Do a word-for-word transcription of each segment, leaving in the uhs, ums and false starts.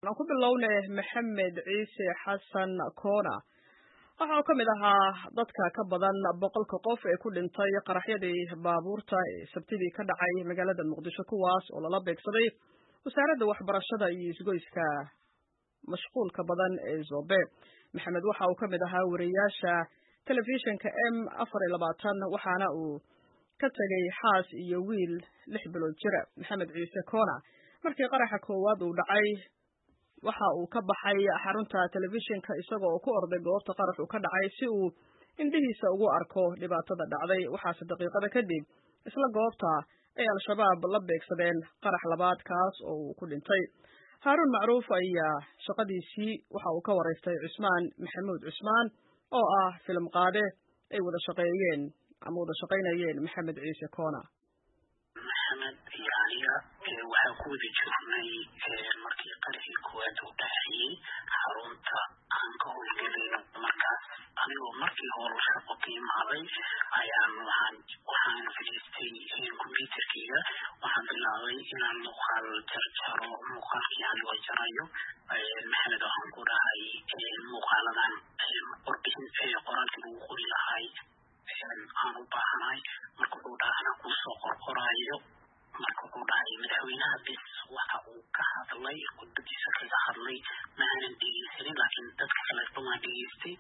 waxaan ku bilownay maxamed ciise xasan koona waxa uu ka mid ahaa dadka ka badan boqolka qof ee ku dhintay qaraxyadii baabuurta ee sabtidii ka dhacay magaalada muqdisho kuwaas oo lala beegsaday wasaaradda waxbarashada iyo isgoyska mashquulka badan ee Zobe. maxamed waxa uu ka mid ahaa wariyaasha telefishinka M afar iyo labaatan waxaana uu ka tagay xaas iyo wiil lix bilood jira. maxamed ciise koona markii qaraxa koowaad uu dhacay waxa uu ka baxay xarunta telefishinka isagoo ku orday goobta qaraxu ka dhacay si uu indhihiisa ugu arko dhibaatada dhacday. waxaase daqiiqada kadib isla goobta ay al-shabaab la beegsadeen qarax labaad kaas oo uu ku dhintay. Harun Macruuf ayaa shaqadiisii waxa uu ka wareystay Cusmaan Maxamuud Cusmaan oo ah film qaade ay wada shaqeeyeen ama wada shaqeynayeen maxamed ciise koona. maxamed yaaniga waxaa ku wada jirnay markii qaraxii koowaad uu dhacayay xarunta aan ka howlgelayno markaas anigoo markii hore shaqo ka imaaday ayaan waxaan waxaan fadhiistay computerkayga waxaan bilaabay inaan muuqaal jarjaro muuqaalkii anigoo jarayo maxamed waxaan ku dhahay muuqaaladan warbixin qoraalkii lagu qori lahay aan u baahanahay marka wuxuu dhahay anaa kuusoo qorqoraayo marka wuxuu dhahay madaxweynaha bis waxa uu ka hadlay khudbadiisa kaga hadlay ma aanan dhegeysanin laakiin dadka kale dhumaan dhegeystay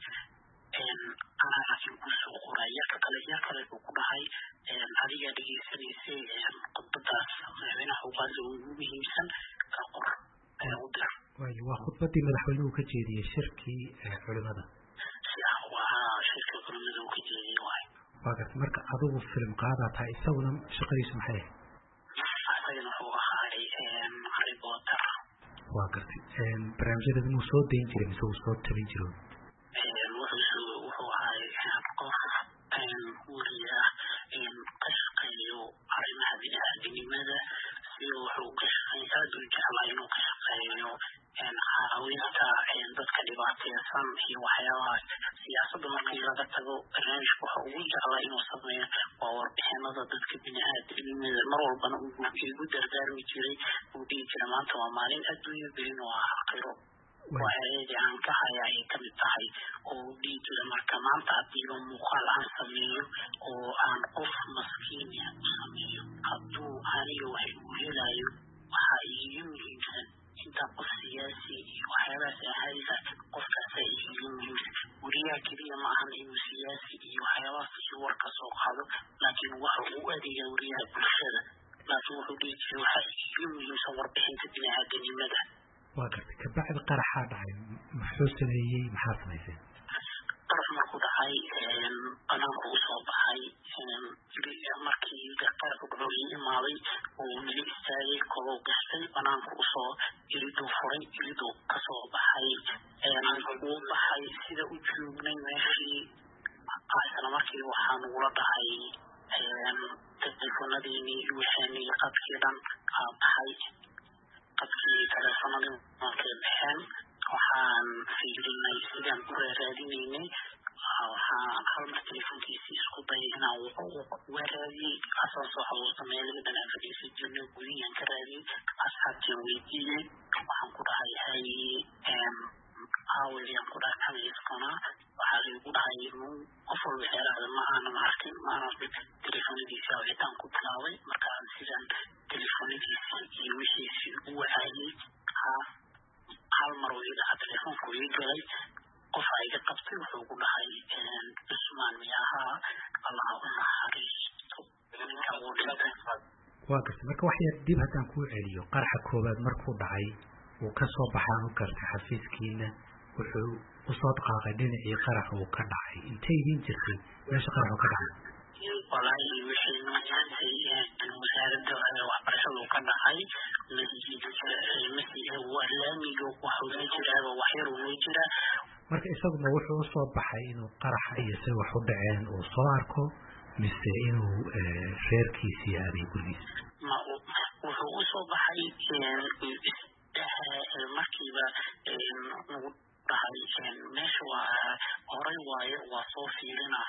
anaa laakiin kuusoo qoray yarka kale yar kale wuxuu ku dhahay adigaa dhegeysanaysay khudbadaas madaxweynaha uqaada ugu muhiimsan ka qor u dir waa khudbadii madaxweynuhu ka jeediyey shirkii culimada shirkii culimada uu ka jeediyey waay waa gartay marka adigu film qaadaa tahay isaguna shaqadiisu maxay ahayd isagana wuxuu ahaaday reporter waa gartay barnaamijyada inuu soo dayn jiray mise uu soo tabin jiro wuxuu wuxuu ahay qof wariye ah ka shaqeeyo arrimaha bini-aadamnimada siyo wuxuu ka shaqeey aada u jeclaa inuu ka shaqeeyo caawinta dadka dhibaateysan iyo waxyaabahaas siyaasadda markii laga tago barnaamijka waxa ugu jeclaa inuu sameeyo waa warbixinada dadka bini-aadamnimada mar walbana igu dardaarmi jiray uu dhihi jiray maanta waa maalin adduunya berin oo ah aakhiro waxyaadii aan ka haya ayay kamid tahay oo uu dhihi jiray marka maanta hadiiba muuqaal aan sameeyo oo aan qof maskiina u sameeyo hadduu aniga waxay u helayo waxaa iiga muhiimsan inta qof siyaasi iyo waxyaabahaas ahadisa qofkaasa iiga muhiimsan wariyaha keliya ma ahan inuu siyaasi iyo waxyaabahaas iyo war ka soo qaado laakiin waxa uu adeega wariyaha bulshada laakiin wuxuu dhihi jiray waxaa iiga muhiimsan warbixinta bini-aadanimada. waa gartay kabacdi qaraxaa dhacay muxuu sameeyey maxaa samayseen qarax markuu dhacay banaanku usoo baxay markii qaraxu wuxuu ii imaaday uu nala istaagay kolou gashtay banaanku usoo iriduu furay iriduu kasoo baxay uu baxay sida u joognay meeshii isla markii waxaa nagula dhahay telefonadiinii wixeenii qadkii dhan aa baxay qadkii telefonadii markay baxeen waxaan fiirinay sidaan u raaraadinaynay waxaan halmar telefonkiisii isku dayay inaan uga raadiyey asoo soo xasuusta meelabadan aan fadhiisa jirnay gudiyaan ka raadiyey asxaabtiin weydiiyey waxaan ku dhahay haye aaweyaan ku dhahay xamiiskana waxaa laygu dhahay qof walba xeeraada ma aanan arkin ma aanan telefonadiisii awitaan ku bilaabay markaan sidaan telefonadiisii iyo wixiisii u wacaayey hal mar uu idaha telefoonku ii galay qof iga qabtay wuxuu ku dhahay Cusmaan miyahaa allah u naxariisto ninka uu dhintay. waa gartay marka wax yar dib haddaan kuu celiyo qaraxa koowaad markuu dhacay uu ka soo baxaan u gartay xafiiskiina wuxuu usoo dhaqaaqay dhinacii qarax uu ka dhacay intay idiin jirtay meesha qaraxu ka dhacay walaahi wixii maantay wasaaradda waxbarashadu ka dhacay laamiga waxuu la jiraaba waxyar uu la jiraa marka isaguna wuxuu usoo baxay inuu qaraxa iyo say wax u dhaceen uu soo arko mise inuu reerkiisii aaday gurigiisa wuxuu usoo baxay markiiba nagu dhahay meesha waa horay waaye waa soo fiirina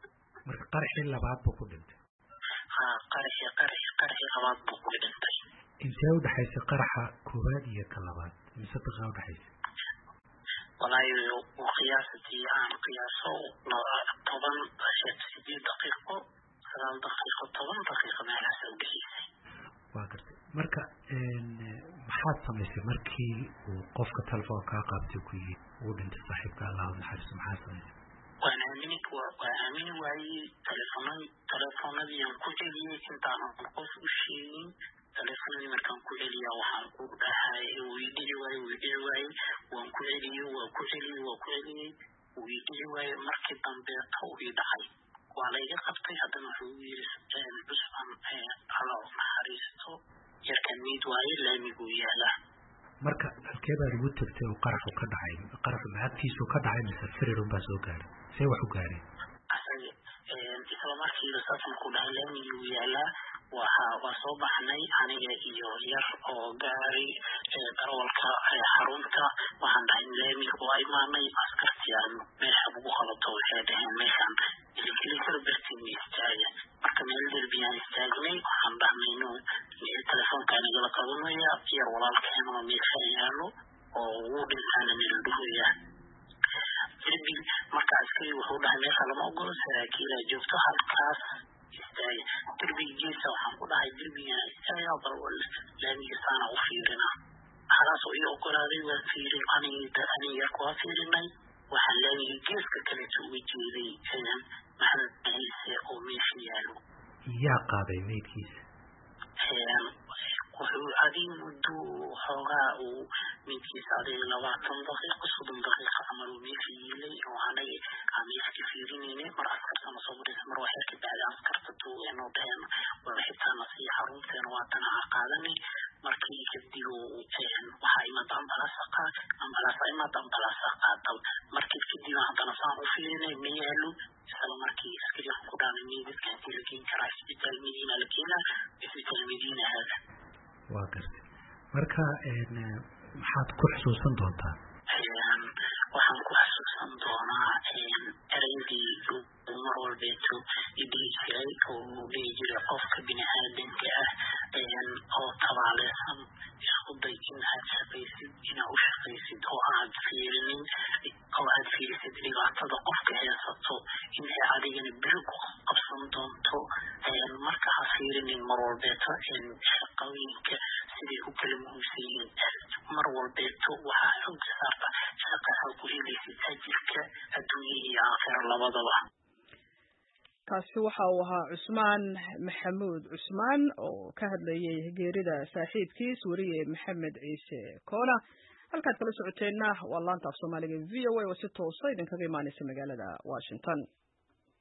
marka qaraxii labaad buu ku dhintay ha qaraxii qaraxii qaraxii labaad buu ku dhintay intee u dhaxaysay qaraxa koowaad iyo ka labaad mise daqiiqa u dhaxaysay walaahi qiyaastii aan qiyaaso toban sideed daqiiqo sagaal daqiiqo toban daqiiqo meelahaas u dhaxaysay waa gartay marka maxaad samaysay markii uu qofka telefoonka kaa qaabtay ku yidhi uu dhintay saaxiibka allahu naxariisto maxaad samaysay waan aamini waa aamini waayey telefoonad telefoonadii aan ku celiyey intaanan qof u sheegin telefoonadii markaan ku celiyaa waxaan ku dhahay weydhici waaye weydhici waaye waan ku celiyey waa ku celiyey waa ku celiyey weydhici waaye markii dambe uu ii dhacay waa layga qabtay haddana wuxuu yiri cusman allahu naxariisto yarkan miid waaye laamiguu yaalaa marka halkee baad ugu tagtay oo qaraxu ka dhacay qaraxu macagtiisu ka dhacay mise firirun baa soo gaaray see wax u gaareen asaga isla markiiba saasaan ku dhahay laamiguu yaalaa waxa waa soo baxnay aniga iyo yar oo gaari darawalka xarunta waxaan dhahay laamiga waa imaanay askartii aan meesha ugu qabato waxay dhaheen meeshaan ilikala bartiin istaaga marka meel derbiyaan istaagnay waxaan dhahnay inuu telefoonka nagala qabanaya yar walaalkeena oo meesha yaalo oo ugu dhintaana meel dhuhaya derbi marka askari wuxuu dhahay meesha lama ogolo saraakiilaa joogto halkaas istaaga derbiga geesa waxaan ku dhahay derbigaan istaaga bal laamiga saana u fiirina halaas oo ii ogolaaday waan fiirin aniga aniga waa fiirinay waxaan laamiga geeska kaleeto uga jeeday maxamed ciise oo meesha yaalo yaa qaaday meydkiisa wuxuu adiga muddo xoogaa uu meydkiisa adiga labaatan daqiiqo soddon daqiiqo camal uu meesha yiilay oo anaga aan meesha ka fiirinaynay mar askartana soo maraysa mar waxay ka bacday askarta tuugeenoo dhaheen wala xitaana sii xarunteena waatana aa qaadanay markii kadib waxaa imaada ambalaasa qaad ambalaasa imaada ambalaasa qaada markii kadib haddana saan u fiirinay ma yaalo isla markii askari ku dhaanay meydadka hadii la keeni karaa isbitaal madiina la keenaa isbitaal madiina hada waa gartay marka maxaad ku xusuusan doontaa waxaan ku xusuusan doonaa ereydii mar walbeeto idhihi jiray oo dhihi jiray qofka bini aadamka ah oo tabaaleysan isku day in aad shaqaysid inaad u shaqaysid oo aad fiirinin oo aad fiirisid dhibaatada qofka haysato in ay adigana beri ku qabsan doonto marka ha fiirinin mar walbeeto shaqooyinka siday u kala muhiimsan yihiin mar walbeeto waxaa xoog saarta shaqaha ku helaysid ajirka adduunya iyo aakhira labadaba kaasi waxa uu ahaa cusmaan maxamuud cusmaan oo ka hadlayay geerida saaxiibkiis weriye maxamed ciise koona halkaad kala socoteenna waa laanta af soomaaliga v o a oo si toosa idinkaga imaanaysa magaalada washington